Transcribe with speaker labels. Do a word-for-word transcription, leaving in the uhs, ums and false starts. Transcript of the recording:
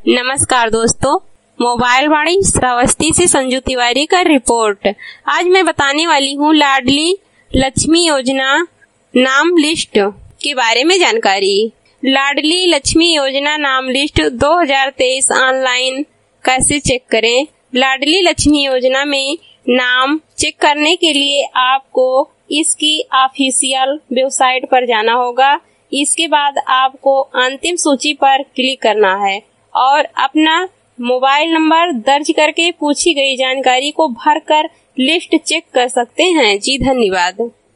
Speaker 1: नमस्कार दोस्तों, मोबाइल वाणी श्रावस्ती से संजू तिवारी का रिपोर्ट। आज मैं बताने वाली हूँ लाडली लक्ष्मी योजना नाम लिस्ट के बारे में जानकारी। लाडली लक्ष्मी योजना नाम लिस्ट दो हज़ार तेईस ऑनलाइन कैसे चेक करें। लाडली लक्ष्मी योजना में नाम चेक करने के लिए आपको इसकी ऑफिशियल वेबसाइट पर जाना होगा। इसके बाद आपको अंतिम सूची पर क्लिक करना है और अपना मोबाइल नंबर दर्ज करके पूछी गई जानकारी को भरकर लिस्ट चेक कर सकते हैं। जी धन्यवाद।